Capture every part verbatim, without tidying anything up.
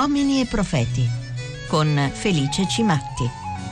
Uomini e Profeti con Felice Cimatti.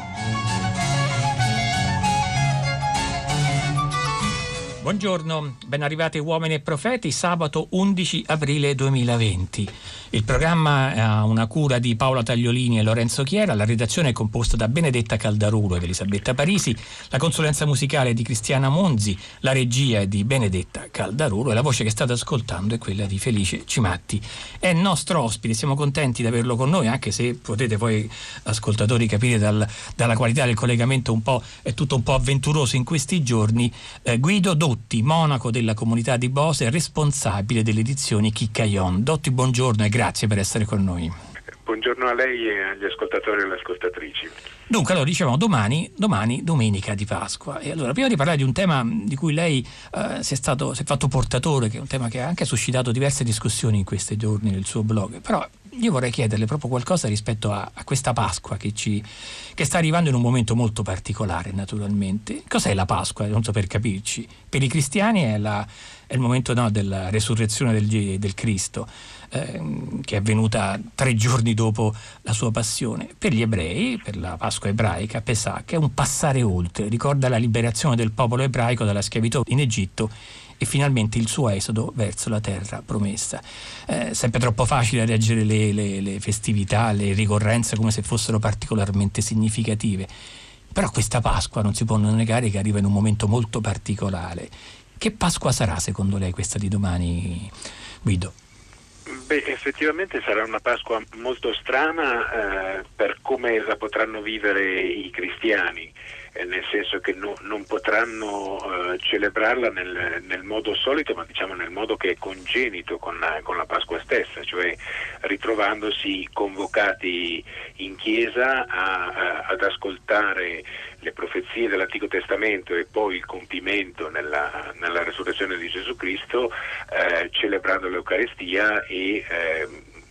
Buongiorno, ben arrivati Uomini e Profeti, sabato undici aprile duemilaventi. Il programma ha una cura di Paola Tagliolini e Lorenzo Chiera, la redazione è composta da Benedetta Caldarulo ed Elisabetta Parisi, la consulenza musicale è di Cristiana Monzi, la regia è di Benedetta Caldarulo e la voce che state ascoltando è quella di Felice Cimatti. È nostro ospite, siamo contenti di averlo con noi, anche se potete poi, ascoltatori, capire dal, dalla qualità del collegamento un po', è tutto un po' avventuroso in questi giorni. Eh, Guido Dotti, monaco della comunità di Bose, responsabile delle edizioni Chicaion. Dotti, buongiorno e grazie per essere con noi. Buongiorno a lei e agli ascoltatori e alle ascoltatrici. Dunque, allora dicevamo domani, domani domenica di Pasqua. E allora, prima di parlare di un tema di cui lei eh, si è stato si è fatto portatore, che è un tema che ha anche suscitato diverse discussioni in questi giorni nel suo blog, però io vorrei chiederle proprio qualcosa rispetto a, a questa Pasqua che ci che sta arrivando in un momento molto particolare, naturalmente. Cos'è la Pasqua? Non so, per capirci. Per i cristiani è, la, è il momento, no, della resurrezione del, del Cristo, eh, che è avvenuta tre giorni dopo la sua passione. Per gli ebrei, per la Pasqua ebraica, Pesach, è un passare oltre, ricorda la liberazione del popolo ebraico dalla schiavitù in Egitto e finalmente il suo esodo verso la terra promessa. Eh, sempre troppo facile leggere le, le, le festività, le ricorrenze come se fossero particolarmente significative, però questa Pasqua non si può negare che arriva in un momento molto particolare. Che Pasqua sarà secondo lei questa di domani, Guido? Beh, effettivamente sarà una Pasqua molto strana eh, per come la potranno vivere i cristiani, eh, nel senso che no, non potranno eh, celebrarla nel, nel modo solito, ma diciamo nel modo che è congenito con la, con la Pasqua stessa, cioè ritrovandosi convocati in chiesa a, a, ad ascoltare le profezie dell'Antico Testamento e poi il compimento nella, nella resurrezione di Gesù Cristo, eh, celebrando l'Eucaristia e eh,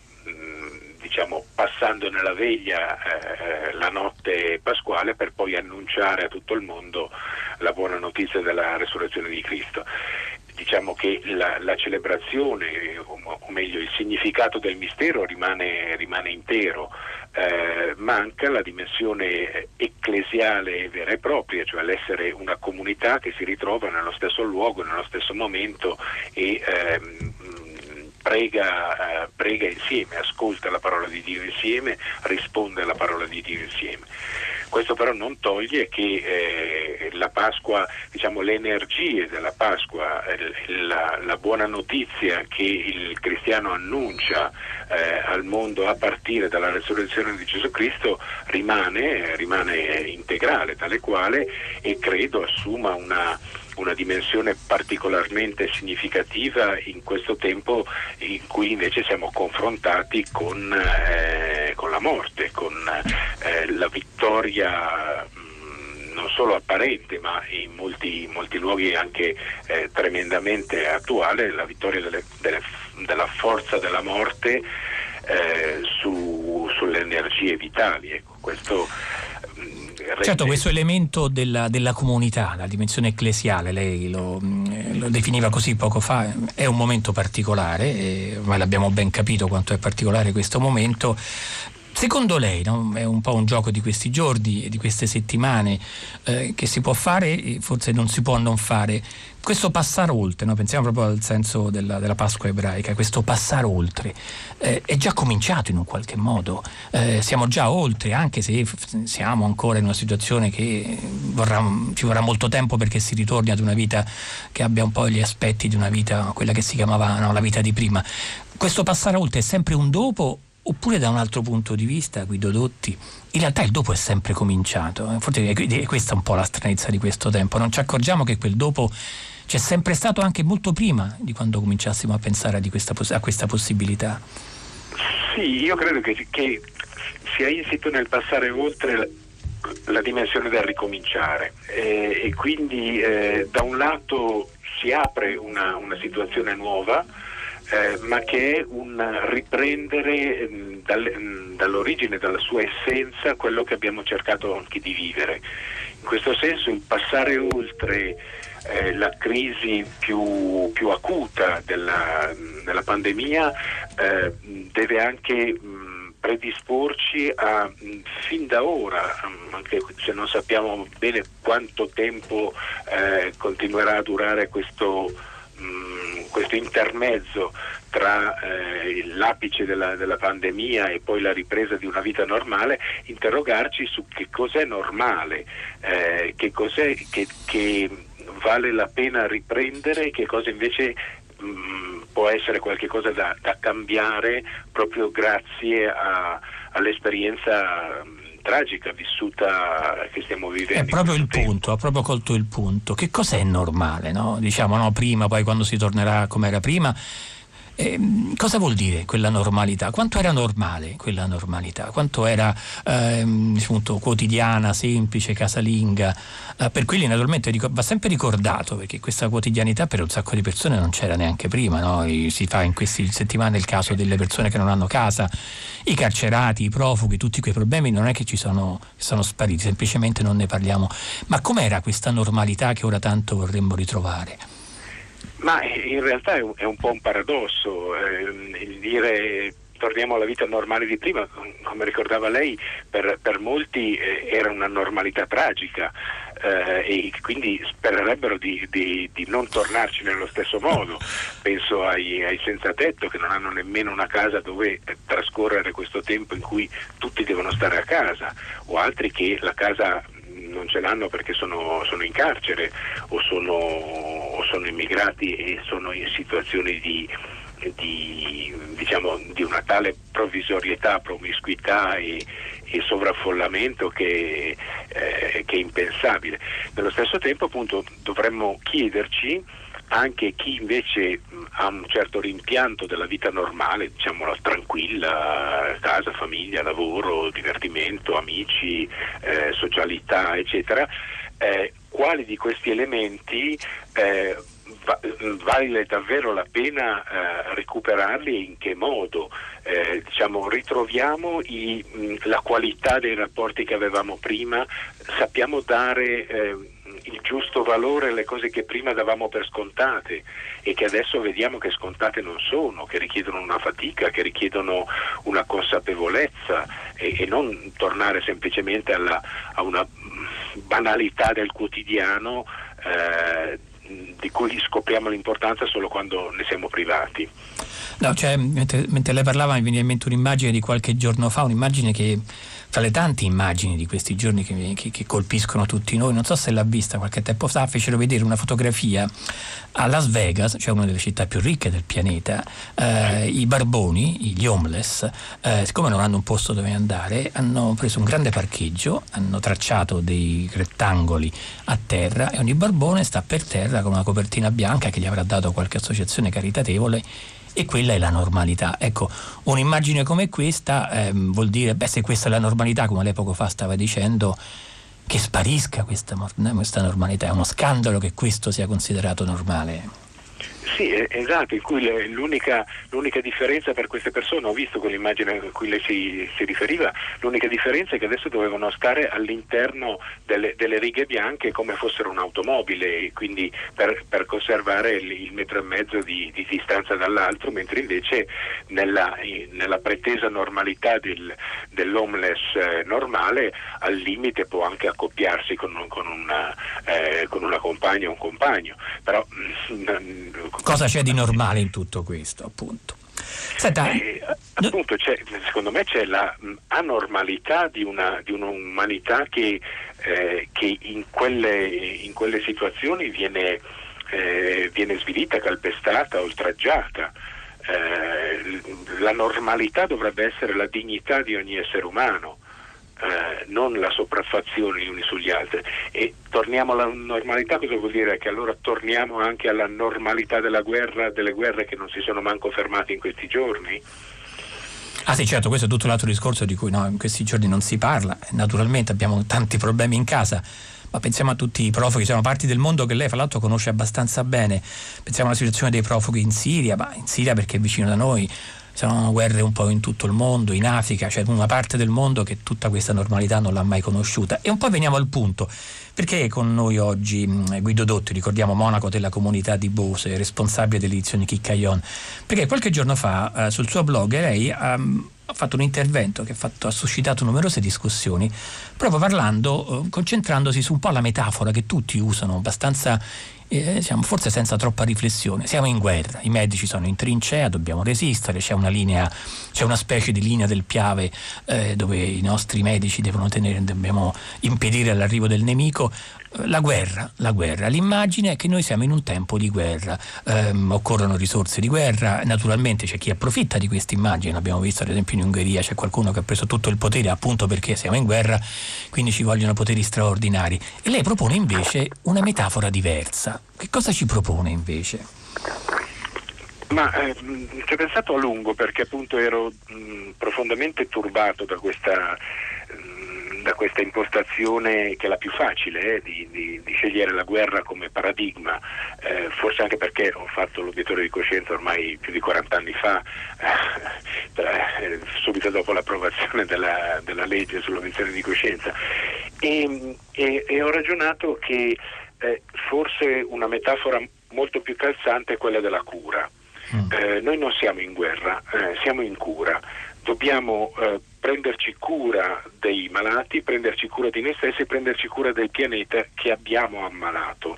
diciamo passando nella veglia eh, la notte pasquale per poi annunciare a tutto il mondo la buona notizia della resurrezione di Cristo. Diciamo che la, la celebrazione, o, o meglio il significato del mistero rimane, rimane intero. Eh, manca la dimensione ecclesiale vera e propria, cioè l'essere una comunità che si ritrova nello stesso luogo, nello stesso momento e ehm, prega, eh, prega insieme, ascolta la parola di Dio insieme, risponde alla parola di Dio insieme. Questo però non toglie che eh, la Pasqua, diciamo le energie della Pasqua, eh, la, la buona notizia che il cristiano annuncia eh, al mondo a partire dalla resurrezione di Gesù Cristo rimane, rimane integrale, tale quale, e credo assuma una una dimensione particolarmente significativa in questo tempo in cui invece siamo confrontati con, eh, con la morte, con eh, la vittoria mh, non solo apparente ma in molti, molti luoghi anche eh, tremendamente attuale, la vittoria delle, delle, della forza della morte eh, su, sulle energie vitali. Ecco, questo Certo, questo elemento della, della comunità, la dimensione ecclesiale, lei lo, lo definiva così poco fa, è un momento particolare, e ormai l'abbiamo ben capito quanto è particolare questo momento. Secondo lei, no? È un po' un gioco di questi giorni e di queste settimane eh, che si può fare e forse non si può non fare. Questo passare oltre, no? Pensiamo proprio al senso della, della Pasqua ebraica, questo passare oltre eh, è già cominciato in un qualche modo, eh, siamo già oltre, anche se siamo ancora in una situazione che vorrà, ci vorrà molto tempo perché si ritorni ad una vita che abbia un po' gli aspetti di una vita, quella che si chiamava, no, la vita di prima. Questo passare oltre è sempre un dopo? Oppure da un altro punto di vista, Guido Dotti, in realtà il dopo è sempre cominciato. Forse è questa un po' la stranezza di questo tempo. Non ci accorgiamo che quel dopo c'è sempre stato anche molto prima di quando cominciassimo a pensare a, di questa, a questa possibilità. Sì, io credo che, che sia insito nel passare oltre la, la dimensione del ricominciare eh, e quindi eh, da un lato si apre una, una situazione nuova, Eh, ma che è un riprendere mh, dal, mh, dall'origine, dalla sua essenza, quello che abbiamo cercato anche di vivere. In questo senso il passare oltre eh, la crisi più, più acuta della, della pandemia eh, deve anche mh, predisporci a, fin da ora, anche se non sappiamo bene quanto tempo eh, continuerà a durare questo, mh, questo intermezzo tra eh, l'apice della, della pandemia e poi la ripresa di una vita normale, interrogarci su che cos'è normale, eh, che cos'è che, che vale la pena riprendere e che cosa invece mh, può essere qualche cosa da, da cambiare proprio grazie a, all'esperienza mh, tragica vissuta che stiamo vivendo. È proprio il tempo. punto, ha proprio colto il punto. Che cos'è normale, no? Diciamo no, prima, poi quando si tornerà come era prima. Eh, cosa vuol dire quella normalità? Quanto era normale quella normalità? Quanto era ehm, appunto, quotidiana, semplice, casalinga? Eh, per quelli naturalmente va sempre ricordato, perché questa quotidianità per un sacco di persone non c'era neanche prima, no? Si fa in queste settimane il caso delle persone che non hanno casa, i carcerati, i profughi, tutti quei problemi non è che ci sono, sono spariti, semplicemente non ne parliamo. Ma com'era questa normalità che ora tanto vorremmo ritrovare? Ma in realtà è un, è un po' un paradosso, eh, il dire torniamo alla vita normale di prima, come ricordava lei, per, per molti eh, era una normalità tragica eh, e quindi spererebbero di, di, di non tornarci nello stesso modo. Penso ai, ai senza tetto che non hanno nemmeno una casa dove trascorrere questo tempo in cui tutti devono stare a casa, o altri che la casa non ce l'hanno perché sono, sono in carcere o sono, o sono immigrati e sono in situazioni di, di, diciamo, di una tale provvisorietà, promiscuità e, e sovraffollamento che, eh, che è impensabile. Nello stesso tempo appunto dovremmo chiederci anche chi invece ha un certo rimpianto della vita normale, diciamo tranquilla, casa, famiglia, lavoro, divertimento, amici, eh, socialità, eccetera, eh, quali di questi elementi eh, va, vale davvero la pena eh, recuperarli e in che modo? Eh, diciamo, ritroviamo i, mh, la qualità dei rapporti che avevamo prima, sappiamo dare eh, il giusto valore alle cose che prima davamo per scontate e che adesso vediamo che scontate non sono, che richiedono una fatica, che richiedono una consapevolezza e, e non tornare semplicemente alla, a una banalità del quotidiano eh, di cui scopriamo l'importanza solo quando ne siamo privati. No, cioè, mentre, mentre lei parlava mi veniva in mente un'immagine di qualche giorno fa, un'immagine che fra le tante immagini di questi giorni che, che, che colpiscono tutti noi, non so se l'ha vista qualche tempo fa, fecero vedere una fotografia a Las Vegas, cioè una delle città più ricche del pianeta, eh, i barboni, gli homeless, eh, siccome non hanno un posto dove andare, hanno preso un grande parcheggio, hanno tracciato dei rettangoli a terra e ogni barbone sta per terra con una copertina bianca che gli avrà dato qualche associazione caritatevole. E quella è la normalità. Ecco, un'immagine come questa ehm, vuol dire, beh, se questa è la normalità, come lei poco fa stava dicendo, che sparisca questa, questa normalità. È uno scandalo che questo sia considerato normale. Sì, esatto, in cui l'unica, l'unica differenza per queste persone, ho visto quell'immagine a cui lei si, si riferiva, l'unica differenza è che adesso dovevano stare all'interno delle, delle righe bianche come fossero un'automobile, quindi per, per conservare il, il metro e mezzo di, di distanza dall'altro, mentre invece nella, nella pretesa normalità del, dell'homeless eh, normale al limite può anche accoppiarsi con, con, una, eh, con una compagna o un compagno, però cosa c'è di normale in tutto questo, appunto? Senta, eh, appunto c'è, secondo me c'è la anormalità di, una, di un'umanità che, eh, che in, quelle, in quelle situazioni viene, eh, viene svilita, calpestata, oltraggiata. Eh, la normalità dovrebbe essere la dignità di ogni essere umano. Eh, non la sopraffazione gli uni sugli altri. E torniamo alla normalità, cosa vuol dire? Che allora torniamo anche alla normalità della guerra, delle guerre che non si sono manco fermate in questi giorni? Ah sì, certo, questo è tutto l'altro discorso di cui no, in questi giorni non si parla. Naturalmente abbiamo tanti problemi in casa, ma pensiamo a tutti i profughi, sono parti del mondo che lei fra l'altro conosce abbastanza bene. Pensiamo alla situazione dei profughi in Siria, ma in Siria perché è vicino da noi. Sono guerre un po' in tutto il mondo, in Africa, c'è una parte del mondo che tutta questa normalità non l'ha mai conosciuta. E un po' veniamo al punto, perché con noi oggi Guido Dotti, ricordiamo monaco della comunità di Bose, responsabile delle edizioni Chicaion, perché qualche giorno fa eh, sul suo blog lei um, ha fatto un intervento che ha, fatto, ha suscitato numerose discussioni, proprio parlando, eh, concentrandosi su un po' la metafora che tutti usano abbastanza, eh, diciamo, forse senza troppa riflessione. Siamo in guerra, i medici sono in trincea, dobbiamo resistere, c'è una linea, c'è una specie di linea del Piave eh, dove i nostri medici devono tenere, dobbiamo impedire l'arrivo del nemico. La guerra, la guerra, l'immagine è che noi siamo in un tempo di guerra, ehm, occorrono risorse di guerra, naturalmente c'è chi approfitta di questa immagine, l'abbiamo visto ad esempio in Ungheria, c'è qualcuno che ha preso tutto il potere appunto perché siamo in guerra, quindi ci vogliono poteri straordinari. E lei propone invece una metafora diversa. Che cosa ci propone invece? Ma eh, ci ho pensato a lungo perché appunto ero mh, profondamente turbato da questa da questa impostazione che è la più facile eh, di, di, di scegliere la guerra come paradigma, eh, forse anche perché ho fatto l'obiettore di coscienza ormai più di quaranta anni fa, eh, subito dopo l'approvazione della, della legge sull'obiezione di coscienza, e, e, e ho ragionato che eh, forse una metafora molto più calzante è quella della cura. Mm. Eh, noi non siamo in guerra, eh, siamo in cura. Dobbiamo eh, prenderci cura dei malati, prenderci cura di noi stessi, prenderci cura del pianeta che abbiamo ammalato.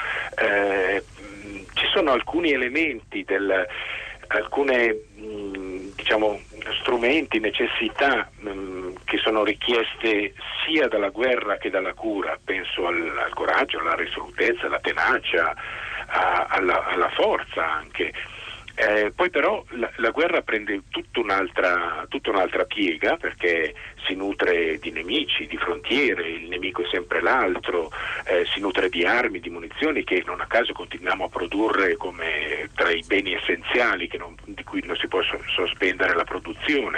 Eh, ci sono alcuni elementi, del, alcune mh, diciamo strumenti, necessità mh, che sono richieste sia dalla guerra che dalla cura. Penso al, al coraggio, alla risolutezza, alla tenacia, a, alla, alla forza anche. Eh, poi però la, la guerra prende tutta un'altra, tutta un'altra piega perché si nutre di nemici, di frontiere, il nemico è sempre l'altro, eh, si nutre di armi, di munizioni che non a caso continuiamo a produrre come tra i beni essenziali che non, di cui non si può so, sospendere la produzione,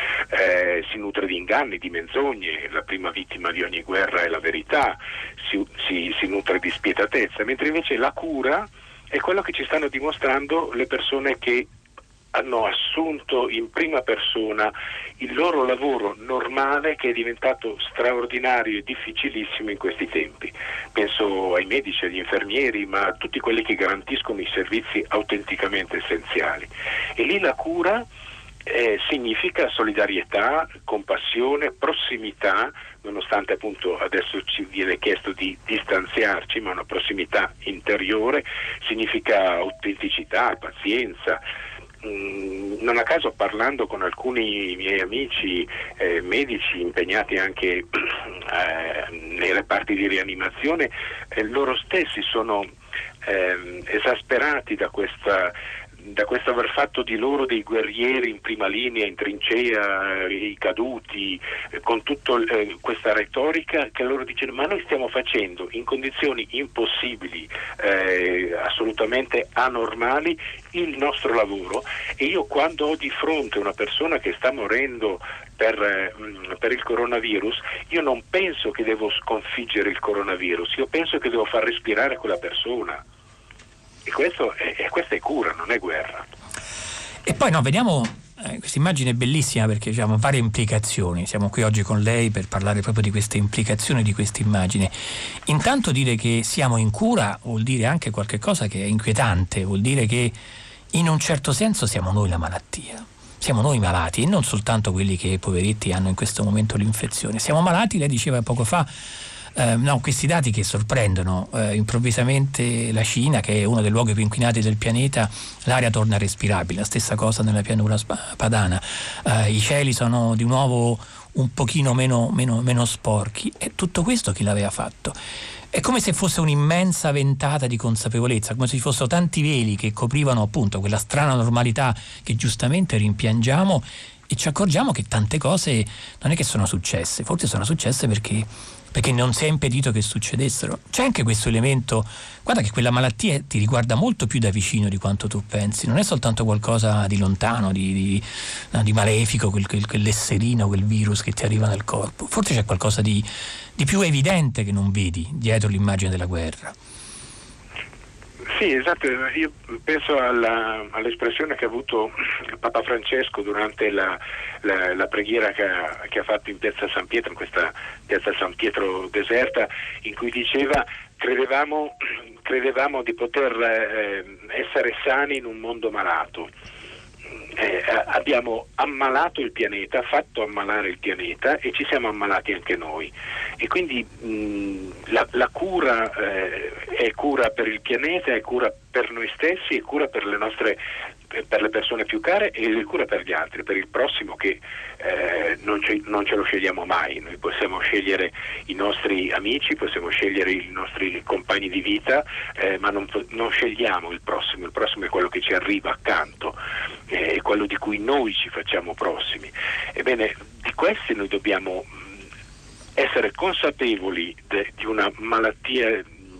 eh, si nutre di inganni, di menzogne, la prima vittima di ogni guerra è la verità, si, si, si nutre di spietatezza, mentre invece la cura è quello che ci stanno dimostrando le persone che hanno assunto in prima persona il loro lavoro normale che è diventato straordinario e difficilissimo in questi tempi. Penso ai medici, agli infermieri, ma a tutti quelli che garantiscono i servizi autenticamente essenziali. E lì la cura eh, significa solidarietà, compassione, prossimità, nonostante appunto adesso ci viene chiesto di distanziarci, ma una prossimità interiore, significa autenticità, pazienza. Mm, non a caso, parlando con alcuni miei amici eh, medici impegnati anche eh, nei reparti di rianimazione, eh, loro stessi sono eh, esasperati da questa da questo aver fatto di loro dei guerrieri in prima linea, in trincea, i caduti, eh, con tutta eh, questa retorica che loro dicono: ma noi stiamo facendo in condizioni impossibili, eh, assolutamente anormali, il nostro lavoro, e io quando ho di fronte una persona che sta morendo per, eh, per il coronavirus, io non penso che devo sconfiggere il coronavirus, io penso che devo far respirare quella persona. E questo è, e questa è cura, non è guerra. E poi no, vediamo eh, questa immagine è bellissima perché diciamo varie implicazioni. Siamo qui oggi con lei per parlare proprio di queste implicazioni di questa immagine. Intanto dire che siamo in cura vuol dire anche qualche cosa che è inquietante, vuol dire che in un certo senso siamo noi la malattia. Siamo noi malati e non soltanto quelli che poveretti hanno in questo momento l'infezione. Siamo malati, lei diceva poco fa. Uh, no, questi dati che sorprendono, uh, improvvisamente la Cina, che è uno dei luoghi più inquinati del pianeta, l'aria torna respirabile, la stessa cosa nella pianura padana, uh, i cieli sono di nuovo un pochino meno, meno, meno sporchi, e tutto questo chi l'aveva fatto? È come se fosse un'immensa ventata di consapevolezza, come se ci fossero tanti veli che coprivano appunto quella strana normalità che giustamente rimpiangiamo, e ci accorgiamo che tante cose non è che sono successe, forse sono successe perché perché non si è impedito che succedessero. C'è anche questo elemento, guarda che quella malattia ti riguarda molto più da vicino di quanto tu pensi, non è soltanto qualcosa di lontano, di, di, no, di malefico, quel, quel, quell'esserino, quel virus che ti arriva nel corpo. Forse c'è qualcosa di, di più evidente che non vedi dietro l'immagine della guerra. Sì, esatto, io penso alla, all'espressione che ha avuto Papa Francesco durante la, la, la preghiera che ha, che ha fatto in Piazza San Pietro, in questa Piazza San Pietro deserta, in cui diceva: credevamo, credevamo di poter eh, essere sani in un mondo malato. eh, abbiamo ammalato il pianeta, fatto ammalare il pianeta e ci siamo ammalati anche noi. E quindi mh, la, la cura eh, è cura per il pianeta, è cura per noi stessi, è cura per le nostre per le persone più care e è cura per gli altri, per il prossimo che eh, non, ce, non ce lo scegliamo mai. Noi possiamo scegliere i nostri amici, possiamo scegliere i nostri compagni di vita, eh, ma non, non scegliamo il prossimo. Il prossimo è quello che ci arriva accanto, eh, è quello di cui noi ci facciamo prossimi. Ebbene, di questi noi dobbiamo essere consapevoli de, di una malattia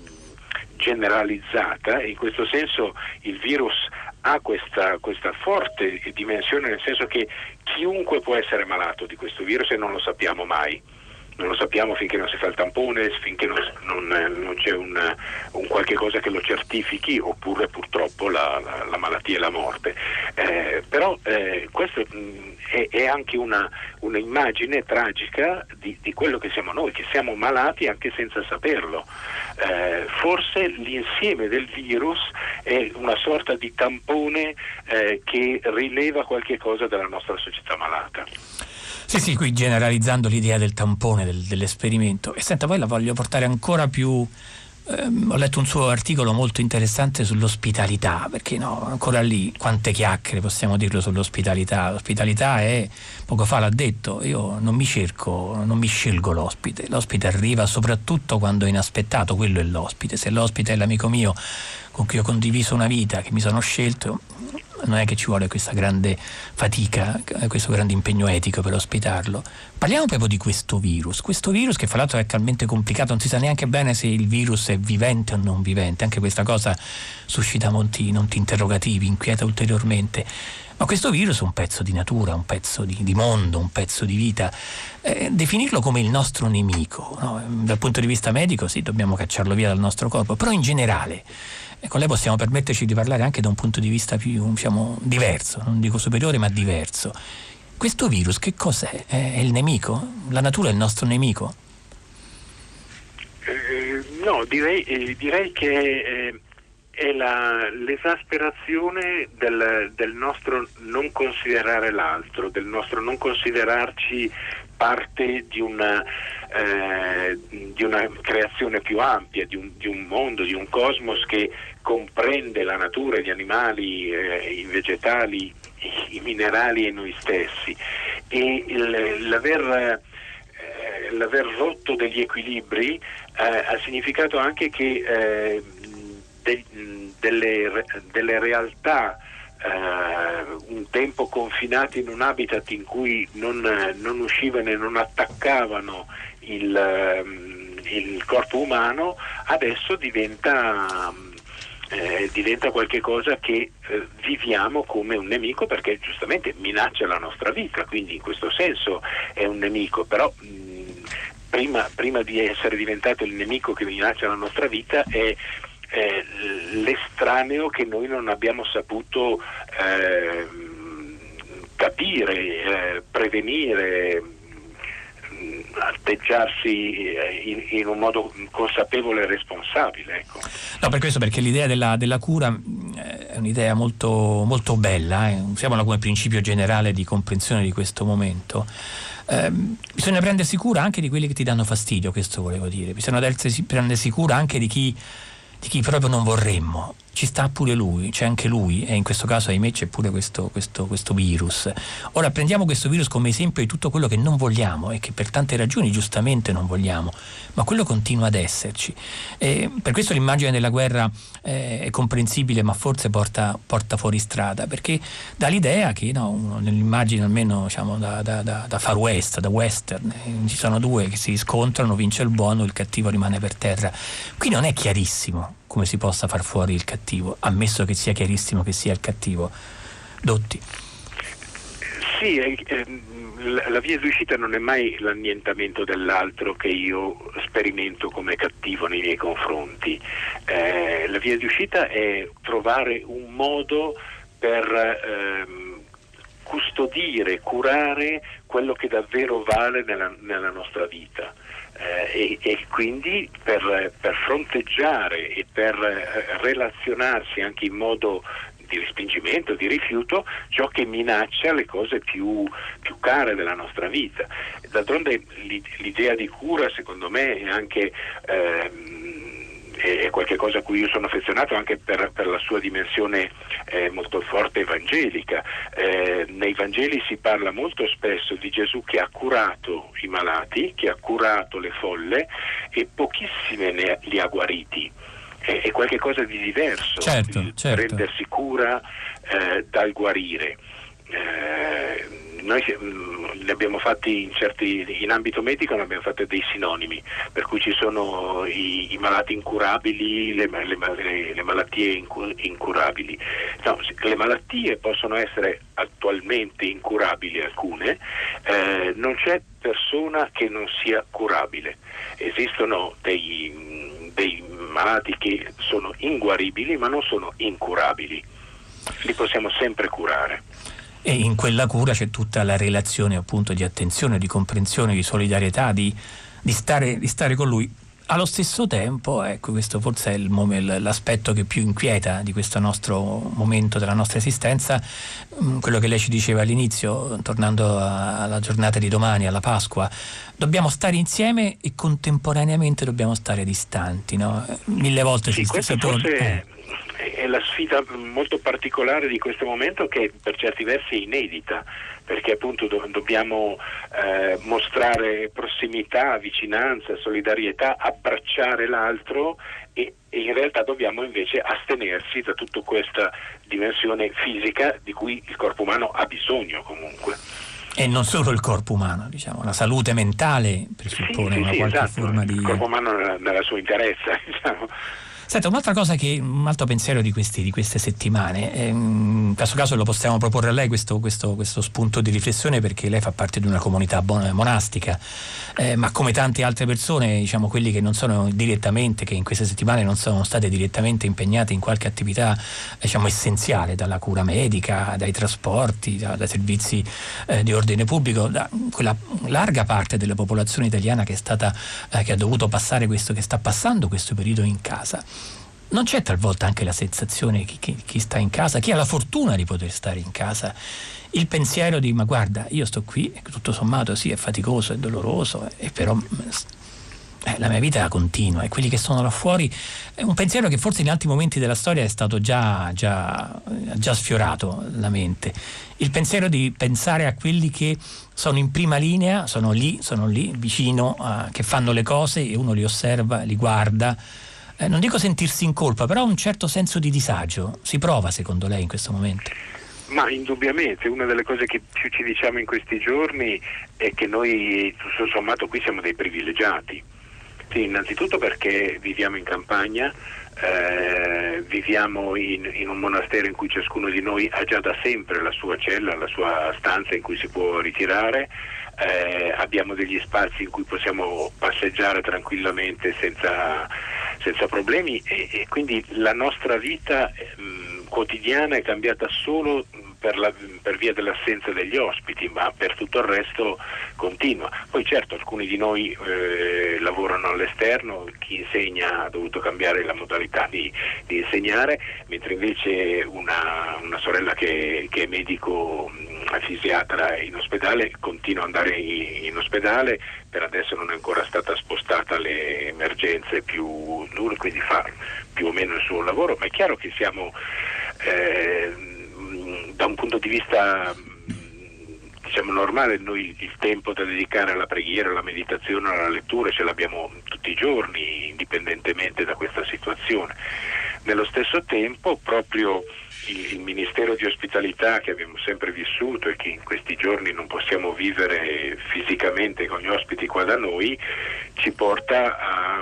generalizzata, e in questo senso il virus ha questa, questa forte dimensione, nel senso che chiunque può essere malato di questo virus e non lo sappiamo mai. Non lo sappiamo finché non si fa il tampone, finché non, non, non c'è un, un qualche cosa che lo certifichi, oppure purtroppo la, la, la malattia e la morte. Eh, però eh, questo mh, è, è anche una, una immagine tragica di, di quello che siamo noi, che siamo malati anche senza saperlo. Eh, forse l'insieme del virus è una sorta di tampone eh, che rileva qualche cosa della nostra società malata. Sì, sì, qui generalizzando l'idea del tampone, del, dell'esperimento. E senta, poi la voglio portare ancora più... Ehm, ho letto un suo articolo molto interessante sull'ospitalità, perché no, ancora lì, quante chiacchiere possiamo dirlo sull'ospitalità. L'ospitalità è, poco fa l'ha detto, io non mi cerco, non mi scelgo l'ospite. L'ospite arriva soprattutto quando è inaspettato, quello è l'ospite. Se l'ospite è l'amico mio con cui ho condiviso una vita, che mi sono scelto, non è che ci vuole questa grande fatica, questo grande impegno etico per ospitarlo. Parliamo proprio di questo virus, questo virus che fra l'altro è talmente complicato, non si sa neanche bene se il virus è vivente o non vivente, anche questa cosa suscita molti, molti interrogativi, inquieta ulteriormente. Ma questo virus è un pezzo di natura, un pezzo di, di mondo, un pezzo di vita. Eh, definirlo come il nostro nemico, no? Dal punto di vista medico sì, dobbiamo cacciarlo via dal nostro corpo, però in generale con lei possiamo permetterci di parlare anche da un punto di vista più, diciamo, diverso, non dico superiore ma diverso. Questo virus che cos'è? È il nemico? La natura è il nostro nemico? Eh, no, direi, eh, direi che eh, è la, l'esasperazione del, del nostro non considerare l'altro, del nostro non considerarci parte di una, eh, di una creazione più ampia, di un, di un mondo, di un cosmos che comprende la natura, gli animali, eh, i vegetali, i, i minerali e noi stessi. E il, l'aver, eh, l'aver rotto degli equilibri eh, ha significato anche che eh, de, delle, delle realtà Uh, un tempo confinati in un habitat in cui non, non uscivano e non attaccavano il, um, il corpo umano, adesso diventa, eh, diventa qualche cosa che eh, viviamo come un nemico, perché giustamente minaccia la nostra vita, quindi in questo senso è un nemico, però mh, prima, prima di essere diventato il nemico che minaccia la nostra vita è Eh, l'estraneo che noi non abbiamo saputo eh, capire, eh, prevenire, mh, atteggiarsi in, in un modo consapevole e responsabile, ecco. No, per questo, perché l'idea della, della cura è un'idea molto, molto bella, eh? Usiamola come principio generale di comprensione di questo momento. Eh, bisogna prendersi cura anche di quelli che ti danno fastidio, questo volevo dire. Bisogna prendersi cura anche di chi di chi proprio non vorremmo. Ci sta pure lui, c'è anche lui, e in questo caso ahimè c'è pure questo, questo, questo virus. Ora prendiamo questo virus come esempio di tutto quello che non vogliamo e che per tante ragioni giustamente non vogliamo, ma quello continua ad esserci. E per questo l'immagine della guerra eh, è comprensibile, ma forse porta, porta fuori strada, perché dà l'idea che no, uno, nell'immagine almeno diciamo, da, da, da, da Far West, da western, eh, ci sono due che si scontrano, vince il buono, il cattivo rimane per terra. Qui non è chiarissimo come si possa far fuori il cattivo, ammesso che sia chiarissimo che sia il cattivo. Dotti. Sì, eh, eh, la, la via d'uscita non è mai l'annientamento dell'altro che io sperimento come cattivo nei miei confronti. Eh, la via d'uscita è trovare un modo per ehm, custodire, curare quello che davvero vale nella, nella nostra vita. Eh, e, e quindi per, per fronteggiare e per eh, relazionarsi anche in modo di respingimento, di rifiuto, ciò che minaccia le cose più, più care della nostra vita. D'altronde l'idea di cura, secondo me, è anche ehm, è qualcosa a cui io sono affezionato anche per, per la sua dimensione eh, molto forte evangelica. Eh, nei Vangeli si parla molto spesso di Gesù che ha curato i malati, che ha curato le folle e pochissime ne, li ha guariti. È, è qualche cosa di diverso, certo, il certo. prendersi cura eh, dal guarire. Eh, noi ne abbiamo fatti in certi in ambito medico, ne abbiamo fatti dei sinonimi, per cui ci sono i, i malati incurabili, le, le, le malattie incurabili. No, le malattie possono essere attualmente incurabili alcune, eh, non c'è persona che non sia curabile. Esistono dei, dei malati che sono inguaribili ma non sono incurabili, li possiamo sempre curare. E in quella cura c'è tutta la relazione appunto di attenzione, di comprensione, di solidarietà, di, di, stare, di stare con lui. Allo stesso tempo, ecco, questo forse è il, l'aspetto che più inquieta di questo nostro momento della nostra esistenza, quello che lei ci diceva all'inizio, tornando alla giornata di domani, alla Pasqua. Dobbiamo stare insieme e contemporaneamente dobbiamo stare distanti, no? Mille volte sì, si si torna... Eh. È la sfida molto particolare di questo momento, che per certi versi è inedita, perché appunto do- dobbiamo eh, mostrare prossimità, vicinanza, solidarietà, abbracciare l'altro e, e in realtà dobbiamo invece astenersi da tutta questa dimensione fisica di cui il corpo umano ha bisogno comunque. E non solo il corpo umano, diciamo, la salute mentale presuppone sì, sì, una sì, qualche esatto. forma di... Il corpo umano nella, nella sua interezza, diciamo. Senta, un'altra cosa che, un altro pensiero di, questi, di queste settimane, eh, in questo caso lo possiamo proporre a lei questo, questo, questo spunto di riflessione, perché lei fa parte di una comunità bon- monastica, eh, ma come tante altre persone, diciamo quelli che non sono direttamente, che in queste settimane non sono state direttamente impegnate in qualche attività diciamo essenziale, dalla cura medica, dai trasporti, da, dai servizi eh, di ordine pubblico, da quella larga parte della popolazione italiana che è stata, eh, che ha dovuto passare questo, che sta passando questo periodo in casa. Non c'è talvolta anche la sensazione che chi, chi sta in casa, chi ha la fortuna di poter stare in casa, il pensiero di ma guarda, io sto qui, tutto sommato sì è faticoso, è doloroso, e però eh, la mia vita continua, e quelli che sono là fuori, è un pensiero che forse in altri momenti della storia è stato già, già, già sfiorato la mente, il pensiero di pensare a quelli che sono in prima linea, sono lì, sono lì vicino, a, che fanno le cose e uno li osserva, li guarda. Eh, non dico sentirsi in colpa, però un certo senso di disagio si prova secondo lei in questo momento? Ma indubbiamente una delle cose che più ci diciamo in questi giorni è che noi tutto sommato qui siamo dei privilegiati. Sì, innanzitutto perché viviamo in campagna, eh, viviamo in, in un monastero in cui ciascuno di noi ha già da sempre la sua cella, la sua stanza in cui si può ritirare. Eh, abbiamo degli spazi in cui possiamo passeggiare tranquillamente senza, senza problemi e, e quindi la nostra vita mh, quotidiana è cambiata solo per, la, per via dell'assenza degli ospiti, ma per tutto il resto continua. Poi certo alcuni di noi eh, lavorano all'esterno, chi insegna ha dovuto cambiare la modalità di, di insegnare, mentre invece una, una sorella che, che è medico fisiatra in ospedale continua ad andare in, in ospedale, per adesso non è ancora stata spostata alle emergenze più dure, quindi fa più o meno il suo lavoro, ma è chiaro che siamo eh, da un punto di vista diciamo normale, noi il tempo da dedicare alla preghiera, alla meditazione, alla lettura ce l'abbiamo tutti i giorni indipendentemente da questa situazione. Nello stesso tempo proprio il, il Ministero di Ospitalità che abbiamo sempre vissuto e che in questi giorni non possiamo vivere fisicamente con gli ospiti qua da noi, ci porta a,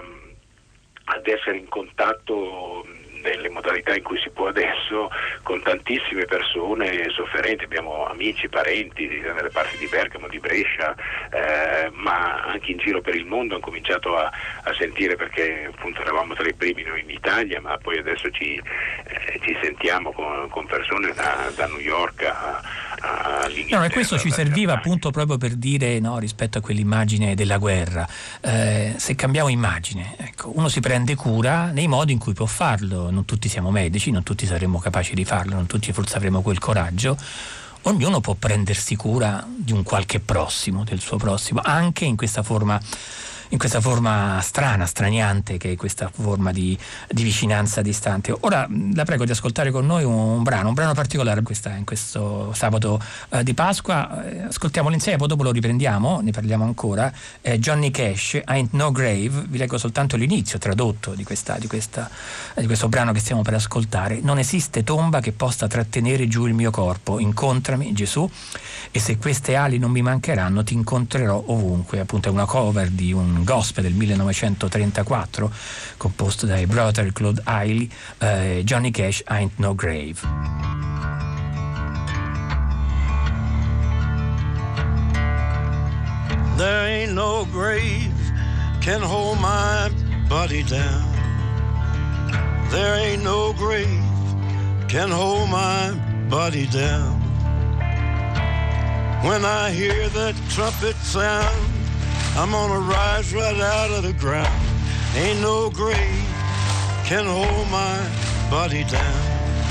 ad essere in contatto nelle modalità in cui si può adesso con tantissime persone sofferenti. Abbiamo amici, parenti nelle parti di Bergamo, di Brescia, eh, ma anche in giro per il mondo hanno cominciato a, a sentire, perché appunto eravamo tra i primi noi in Italia, ma poi adesso ci, eh, ci sentiamo con, con persone da, da New York a, all'inizio. No, e questo ci serviva appunto proprio per dire, no, rispetto a quell'immagine della guerra, eh, se cambiamo immagine, ecco, uno si prende cura nei modi in cui può farlo. Non tutti siamo medici, non tutti saremmo capaci di farlo, non tutti forse avremo quel coraggio. Ognuno può prendersi cura di un qualche prossimo, del suo prossimo, anche in questa forma in questa forma strana, straniante, che è questa forma di, di vicinanza distante. Ora la prego di ascoltare con noi un, un brano, un brano particolare in, questa, in questo sabato eh, di Pasqua. Eh, ascoltiamolo insieme, poi dopo lo riprendiamo, ne parliamo ancora. Eh, Johnny Cash, Ain't No Grave. Vi leggo soltanto l'inizio tradotto di, questa, di, questa, di questo brano che stiamo per ascoltare. Non esiste tomba che possa trattenere giù il mio corpo. Incontrami, Gesù, e se queste ali non mi mancheranno ti incontrerò ovunque. Appunto è una cover di un gospel del millenovecentotrentaquattro composto dai brother Claude Hailey, eh, Johnny Cash, Ain't No Grave. There ain't no grave can hold my body down. There ain't no grave can hold my body down. When I hear that trumpet sound, I'm gonna rise right out of the ground. Ain't no grave can hold my body down.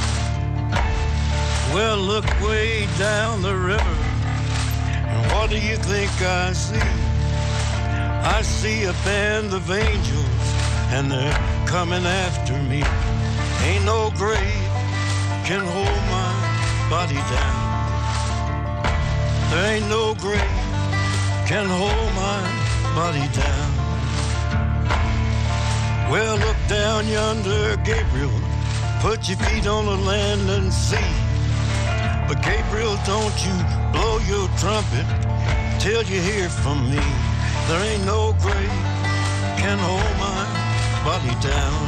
Well, look way down the river, and what do you think I see? I see a band of angels, and they're coming after me. Ain't no grave can hold my body down. There ain't no grave can hold my body down. Well, look down yonder, Gabriel, put your feet on the land and see. But Gabriel, don't you blow your trumpet till you hear from me. There ain't no grave can hold my body down.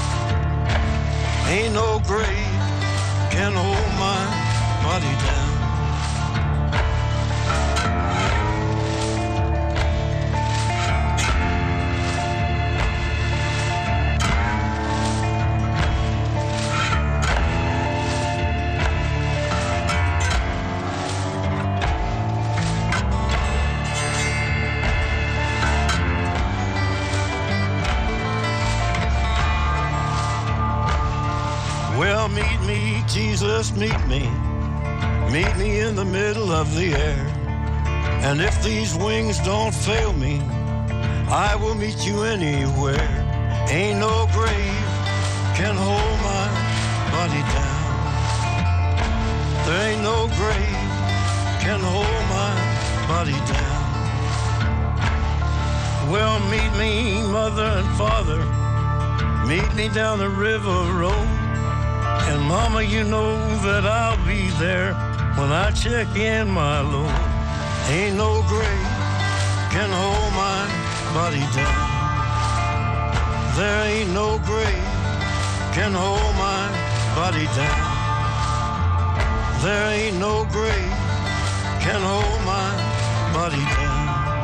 Ain't no grave can hold my body down. Well, meet me, Jesus, meet me. Meet me in the middle of the air. And if these wings don't fail me, I will meet you anywhere. Ain't no grave can hold my body down. There ain't no grave can hold my body down. Well, meet me, mother and father. Meet me down the river road. And mama, you know that I'll be there when I check in my load. Ain't no grave can hold my body down. There ain't no grave can hold my body down. There ain't no grave can hold my body down.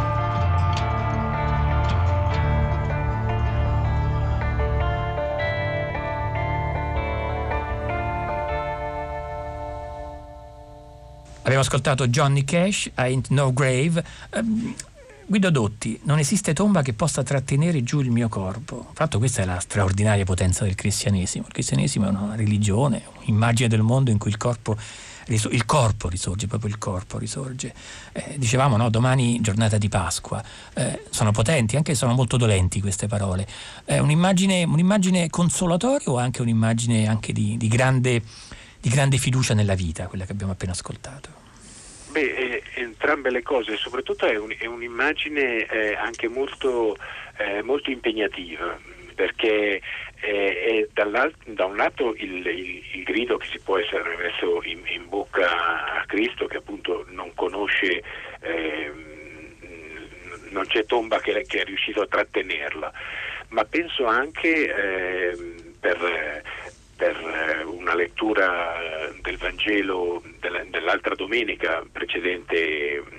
Abbiamo ascoltato Johnny Cash, Ain't No Grave. Um, Guido Dotti, non esiste tomba che possa trattenere giù il mio corpo. Infatti questa è la straordinaria potenza del cristianesimo. Il cristianesimo è una religione, un'immagine del mondo in cui il corpo, il corpo risorge, proprio il corpo risorge. Eh, dicevamo, no, domani giornata di Pasqua. Eh, sono potenti, anche se sono molto dolenti queste parole. È un'immagine, un'immagine consolatoria o anche un'immagine anche di, di grande... di grande fiducia nella vita, quella che abbiamo appena ascoltato? Beh, eh, entrambe le cose, soprattutto è, un, è un'immagine eh, anche molto, eh, molto impegnativa, perché eh, è da un lato il, il, il grido che si può essere messo in, in bocca a Cristo, che appunto non conosce, eh, non c'è tomba che, che è riuscito a trattenerla, ma penso anche eh, per... per una lettura del Vangelo dell'altra domenica precedente,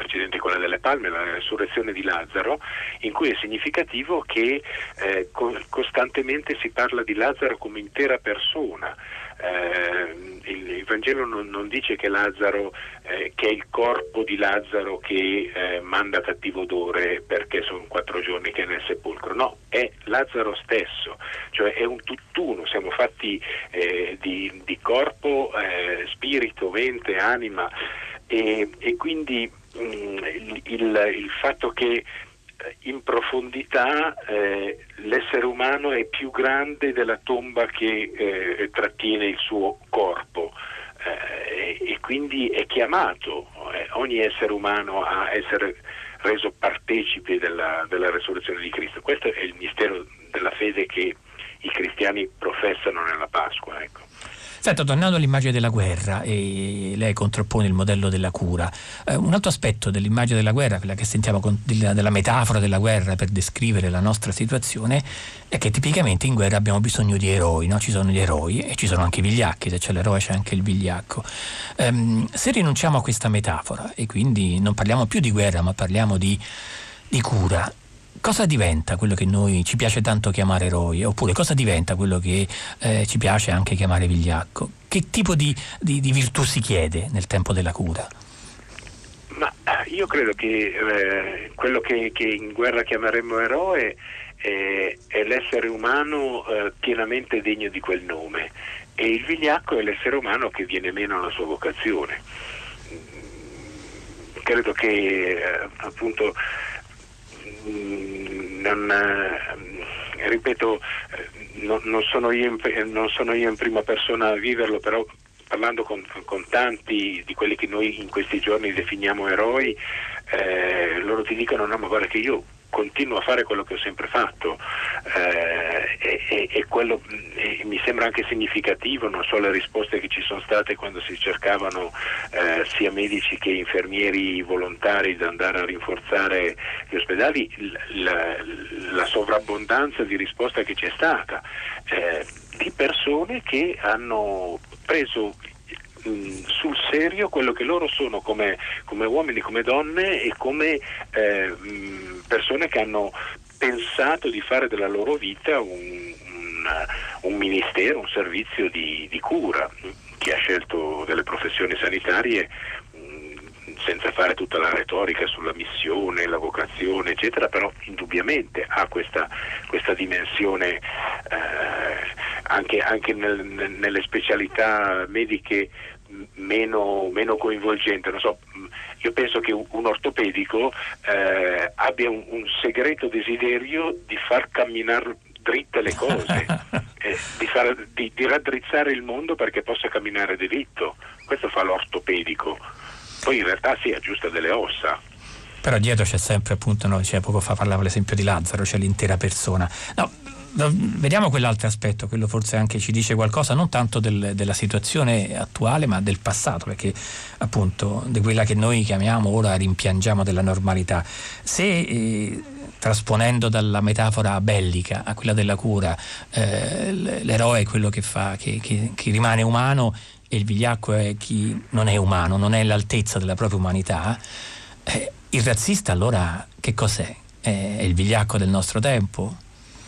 precedente quella delle Palme, la resurrezione di Lazzaro, in cui è significativo che eh, co- costantemente si parla di Lazzaro come intera persona. Eh, il, il Vangelo non, non dice che Lazzaro, eh, che è il corpo di Lazzaro che eh, manda cattivo odore perché sono quattro giorni che è nel sepolcro, no, è Lazzaro stesso, cioè è un tutt'uno, siamo fatti eh, di, di corpo, eh, spirito, mente, anima, e, e quindi mh, il, il, il fatto che in profondità eh, l'essere umano è più grande della tomba che eh, trattiene il suo corpo, eh, e, e quindi è chiamato eh, ogni essere umano a essere reso partecipe della, della resurrezione di Cristo. Questo è il mistero della fede che i cristiani professano nella Pasqua, ecco. Senta, tornando all'immagine della guerra, e lei contrappone il modello della cura, eh, un altro aspetto dell'immagine della guerra, quella che sentiamo con, della, della metafora della guerra per descrivere la nostra situazione, è che tipicamente in guerra abbiamo bisogno di eroi, no? Ci sono gli eroi e ci sono anche i vigliacchi, se c'è l'eroe c'è anche il vigliacco. Um, se rinunciamo a questa metafora e quindi non parliamo più di guerra ma parliamo di, di cura, cosa diventa quello che noi ci piace tanto chiamare eroe, oppure cosa diventa quello che eh, ci piace anche chiamare vigliacco? Che tipo di, di, di virtù si chiede nel tempo della cura? Ma io credo che eh, quello che, che in guerra chiameremmo eroe è, è l'essere umano eh, pienamente degno di quel nome, e il vigliacco è l'essere umano che viene meno alla sua vocazione. Credo che eh, appunto Non, eh, ripeto, non, non, sono io in, non sono io in prima persona a viverlo, però parlando con, con tanti di quelli che noi in questi giorni definiamo eroi, eh, loro ti dicono: no, ma guarda che io continuo a fare quello che ho sempre fatto, eh, e, e, e quello e mi sembra anche significativo, non so le risposte che ci sono state quando si cercavano eh, sia medici che infermieri volontari da andare a rinforzare gli ospedali, la, la sovrabbondanza di risposta che c'è stata, eh, di persone che hanno preso sul serio quello che loro sono come, come uomini, come donne e come eh, persone che hanno pensato di fare della loro vita un, un, un ministero, un servizio di, di cura. Chi ha scelto delle professioni sanitarie senza fare tutta la retorica sulla missione, la vocazione eccetera, però indubbiamente ha questa, questa dimensione eh, anche, anche nel, nelle specialità mediche meno, meno coinvolgente. Non so, io penso che un, un ortopedico eh, abbia un, un segreto desiderio di far camminare dritte le cose, eh, di, far, di, di raddrizzare il mondo perché possa camminare diritto. Questo fa l'ortopedico. Poi in realtà si aggiusta delle ossa. Però dietro c'è sempre, appunto, no, cioè, poco fa parlava l'esempio di Lazzaro, c'è l'intera persona. No, no, vediamo quell'altro aspetto, quello forse anche ci dice qualcosa, non tanto del, della situazione attuale, ma del passato, perché appunto di quella che noi chiamiamo ora rimpiangiamo della normalità. Se eh, trasponendo dalla metafora bellica a quella della cura, eh, l'eroe è quello che fa, che, che, che rimane umano, e il vigliacco è chi non è umano, non è all'altezza della propria umanità, eh, il razzista allora che cos'è? È il vigliacco del nostro tempo?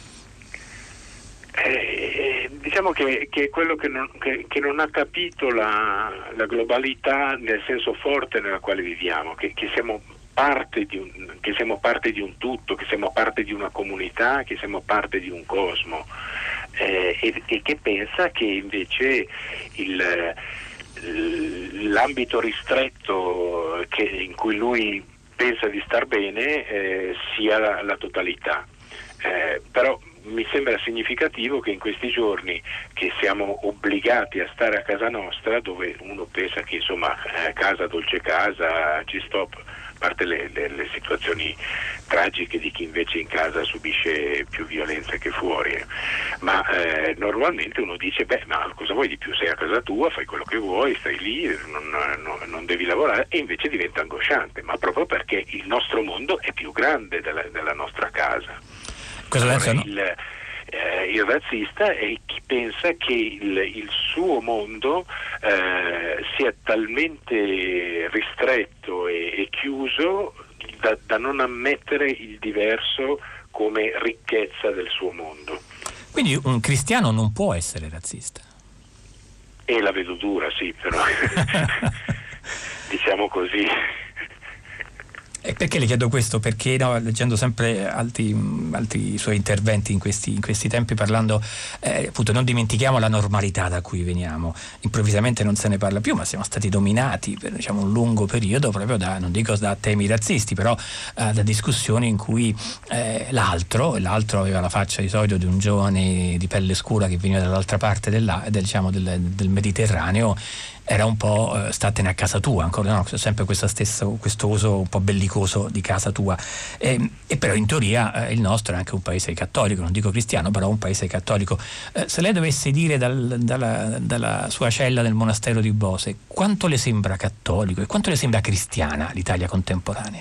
Eh, diciamo che, che è quello che non, che, che non ha capito la, la globalità nel senso forte nella quale viviamo, che, che siamo parte di un, che siamo parte di un tutto, che siamo parte di una comunità, che siamo parte di un cosmo. Eh, e, e che pensa che invece il, l'ambito ristretto che, in cui lui pensa di star bene eh, sia la, la totalità. Eh, però mi sembra significativo che in questi giorni che siamo obbligati a stare a casa nostra, dove uno pensa che insomma eh, casa dolce casa, ci sto, a parte le, le, le situazioni tragiche di chi invece in casa subisce più violenza che fuori, ma eh, normalmente uno dice beh, ma cosa vuoi di più? Sei a casa tua, fai quello che vuoi, stai lì, non, non, non devi lavorare, e invece diventa angosciante, ma proprio perché il nostro mondo è più grande della, della nostra casa. Allora, no? il, Eh, il razzista è chi pensa che il, il suo mondo eh, sia talmente ristretto e, e chiuso da, da non ammettere il diverso come ricchezza del suo mondo. Quindi un cristiano non può essere razzista? E la vedo dura, sì, però diciamo così. E perché le chiedo questo? Perché no, leggendo sempre altri, altri suoi interventi in questi, in questi tempi, parlando eh, appunto, non dimentichiamo la normalità da cui veniamo, improvvisamente non se ne parla più, ma siamo stati dominati per, diciamo, un lungo periodo proprio da, non dico da temi razzisti, però eh, da discussioni in cui eh, l'altro, l'altro aveva la faccia di solito di un giovane di pelle scura che veniva dall'altra parte della, del, diciamo, del, del Mediterraneo, era un po' eh, statene a casa tua, ancora no, sempre questo stesso questo uso un po' bellicoso di casa tua, e, e però in teoria eh, il nostro è anche un paese cattolico, non dico cristiano, però un paese cattolico. Eh, se lei dovesse dire dal, dalla, dalla sua cella del monastero di Bose quanto le sembra cattolico e quanto le sembra cristiana l'Italia contemporanea?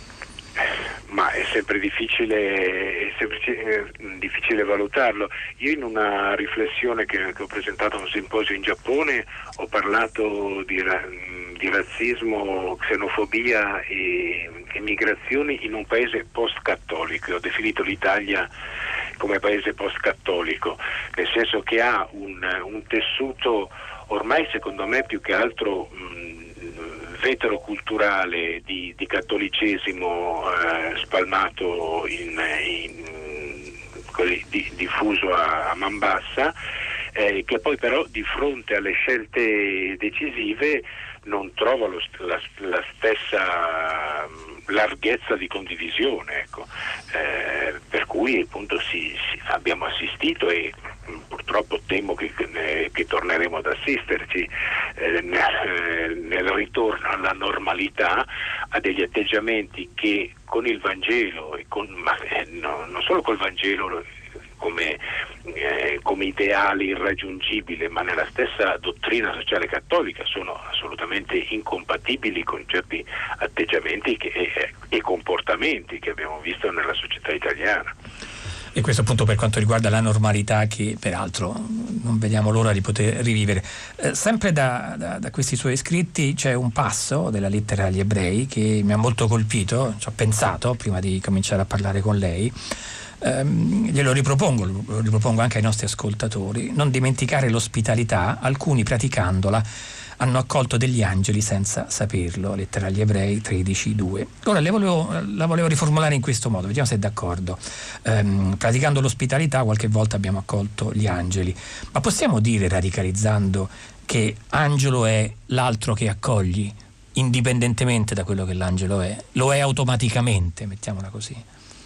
Ma è sempre difficile, è sempre difficile valutarlo. Io in una riflessione che, che ho presentato a un simposio in Giappone ho parlato di, di razzismo, xenofobia e, e migrazioni in un paese post-cattolico. Ho definito l'Italia come paese post-cattolico, nel senso che ha un, un tessuto ormai secondo me più che altro mh, veteroculturale di, di cattolicesimo eh, spalmato in, in, così, di, diffuso a, a man bassa, eh, che poi però di fronte alle scelte decisive non trova lo, la, la stessa larghezza di condivisione, ecco. Eh, per cui appunto si, si, abbiamo assistito e purtroppo temo che, che, che torneremo ad assisterci eh, nel, nel ritorno alla normalità a degli atteggiamenti che con il Vangelo e con, ma, eh, no, non solo col Vangelo come, eh, come ideale irraggiungibile, ma nella stessa dottrina sociale cattolica sono assolutamente incompatibili con certi atteggiamenti che, e, e comportamenti che abbiamo visto nella società italiana. E questo appunto per quanto riguarda la normalità che peraltro non vediamo l'ora di poter rivivere. Eh, sempre da, da, da questi suoi scritti c'è un passo della lettera agli ebrei che mi ha molto colpito, ci ho pensato prima di cominciare a parlare con lei. Eh, glielo ripropongo, lo ripropongo anche ai nostri ascoltatori. Non dimenticare l'ospitalità, alcuni praticandola hanno accolto degli angeli senza saperlo. Lettera agli ebrei tredici due. Ora le volevo, la volevo riformulare in questo modo, vediamo se è d'accordo. Ehm, praticando l'ospitalità qualche volta abbiamo accolto gli angeli, ma possiamo dire, radicalizzando, che angelo è l'altro che accogli indipendentemente da quello che l'angelo è? Lo è automaticamente, mettiamola così.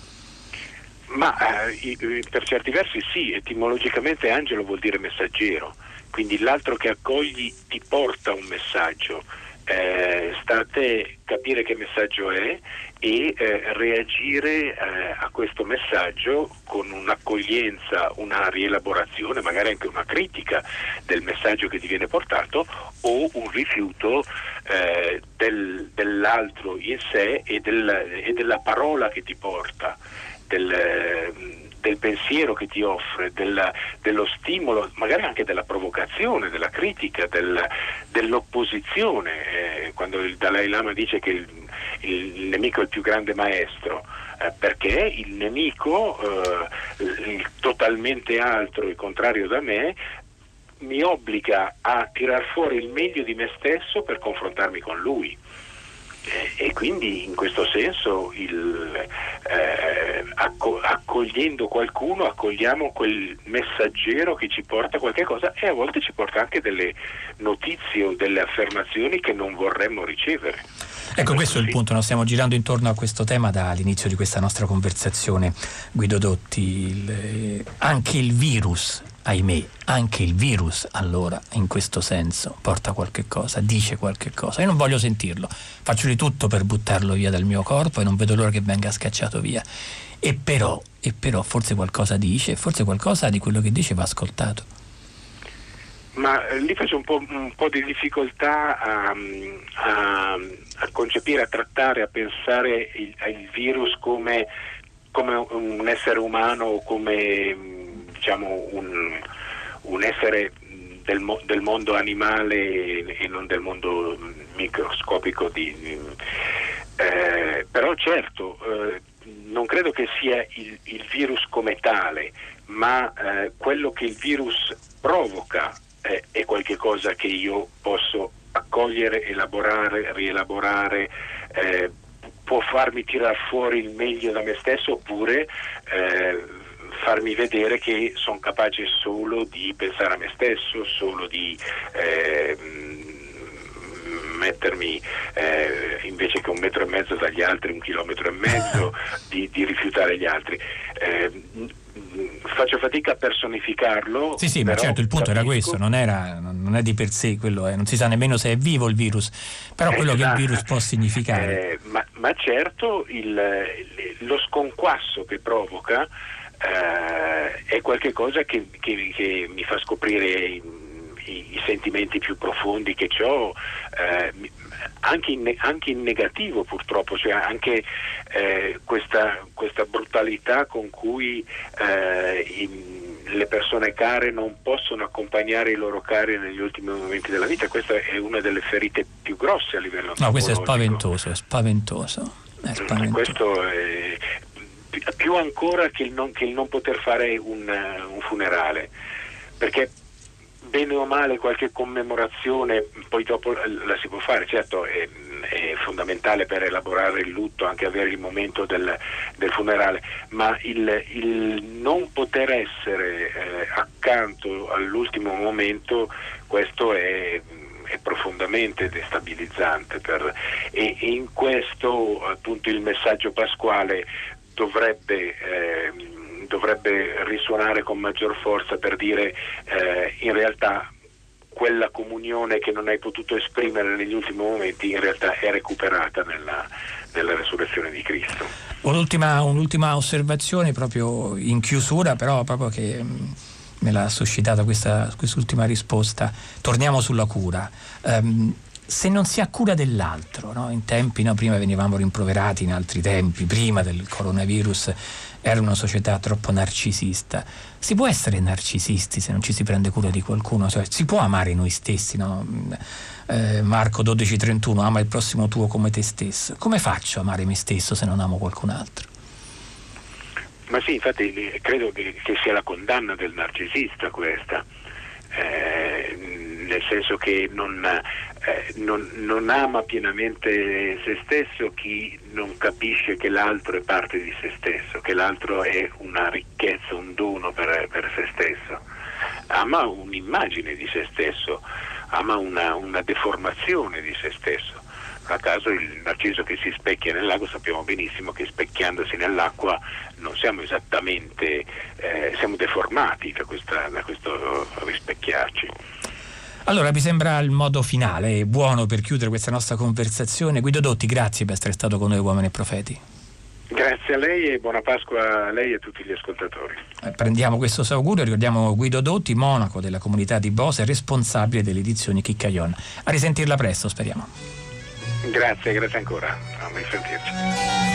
Ma eh, per certi versi sì, etimologicamente angelo vuol dire messaggero, quindi l'altro che accogli ti porta un messaggio, eh, sta a te capire che messaggio è e eh, reagire eh, a questo messaggio con un'accoglienza, una rielaborazione, magari anche una critica del messaggio che ti viene portato o un rifiuto eh, del, dell'altro in sé e, del, e della parola che ti porta. Del, del pensiero che ti offre, della, dello stimolo, magari anche della provocazione, della critica, del, dell'opposizione. Eh, quando il Dalai Lama dice che il, il nemico è il più grande maestro, eh, perché il nemico, eh, il totalmente altro e contrario da me, mi obbliga a tirar fuori il meglio di me stesso per confrontarmi con lui. E quindi in questo senso il, eh, acco- accogliendo qualcuno accogliamo quel messaggero che ci porta qualche cosa e a volte ci porta anche delle notizie o delle affermazioni che non vorremmo ricevere. Ecco, questo è il punto, no? Stiamo girando intorno a questo tema dall'inizio di questa nostra conversazione, Guido Dotti. Il, anche il virus, ahimè, anche il virus allora in questo senso porta qualche cosa, dice qualche cosa. Io non voglio sentirlo, faccio di tutto per buttarlo via dal mio corpo e non vedo l'ora che venga scacciato via. E però, e però forse qualcosa dice, forse qualcosa di quello che dice va ascoltato. Ma eh, lì faccio un po', un po' di difficoltà a, a, a concepire, a trattare, a pensare il, il virus come, come un essere umano, come diciamo un, un essere del, mo, del mondo animale e non del mondo microscopico di, eh, però certo eh, non credo che sia il, il virus come tale, ma eh, quello che il virus provoca eh, è qualche cosa che io posso accogliere, elaborare, rielaborare, eh, può farmi tirar fuori il meglio da me stesso, oppure eh, farmi vedere che sono capace solo di pensare a me stesso, solo di eh, mettermi eh, invece che un metro e mezzo dagli altri, un chilometro e mezzo, di, di rifiutare gli altri. Eh, faccio fatica a personificarlo. Sì, sì, ma certo, il punto capisco. Era questo, non, era, non è di per sé quello, eh, non si sa nemmeno se è vivo il virus, però eh, quello esatto. che il virus può significare. Eh, ma, ma certo il, lo sconquasso che provoca eh, è qualcosa che, che, che mi fa scoprire i, i, i sentimenti più profondi che ho, eh, anche, in, anche in negativo purtroppo, cioè anche eh, questa, questa brutalità con cui eh, in, le persone care non possono accompagnare i loro cari negli ultimi momenti della vita. Questa è una delle ferite più grosse a livello antropologico. No, questo è spaventoso, è spaventoso. È spaventoso. Questo è più ancora che il non, che il non poter fare un, un funerale, perché bene o male qualche commemorazione poi dopo la si può fare, certo è, è fondamentale per elaborare il lutto anche avere il momento del, del funerale, ma il, il non poter essere eh, accanto all'ultimo momento, questo è, è profondamente destabilizzante per, e, e in questo appunto il messaggio pasquale dovrebbe eh, dovrebbe risuonare con maggior forza per dire eh, in realtà quella comunione che non hai potuto esprimere negli ultimi momenti in realtà è recuperata nella, nella resurrezione di Cristo. Un'ultima, un'ultima osservazione proprio in chiusura, però proprio che mh, me l'ha suscitata questa quest'ultima risposta. Torniamo sulla cura. Um, se non si ha cura dell'altro, no? In tempi, no, prima venivamo rimproverati, in altri tempi, prima del coronavirus, era una società troppo narcisista. Si può essere narcisisti se non ci si prende cura di qualcuno? Cioè, si può amare noi stessi, no? Eh, Marco dodici trentuno, ama il prossimo tuo come te stesso. Come faccio a amare me stesso se non amo qualcun altro? Ma sì, infatti credo che, che sia la condanna del narcisista questa, eh, nel senso che non, eh, non, non ama pienamente se stesso chi non capisce che l'altro è parte di se stesso, che l'altro è una ricchezza, un dono per, per se stesso. Ama un'immagine di se stesso, ama una, una deformazione di se stesso. A caso il narciso che si specchia nel lago, sappiamo benissimo che specchiandosi nell'acqua non siamo esattamente, eh, siamo deformati da, questa, da questo rispecchiarci. Allora, mi sembra il modo finale buono per chiudere questa nostra conversazione. Guido Dotti, grazie per essere stato con noi, Uomini e Profeti. Grazie a lei e buona Pasqua a lei e a tutti gli ascoltatori. Eh, prendiamo questo augurio, ricordiamo Guido Dotti, monaco della comunità di Bosa e responsabile delle edizioni Chicaion. A risentirla presto, speriamo. Grazie, grazie ancora. A mai sentirci.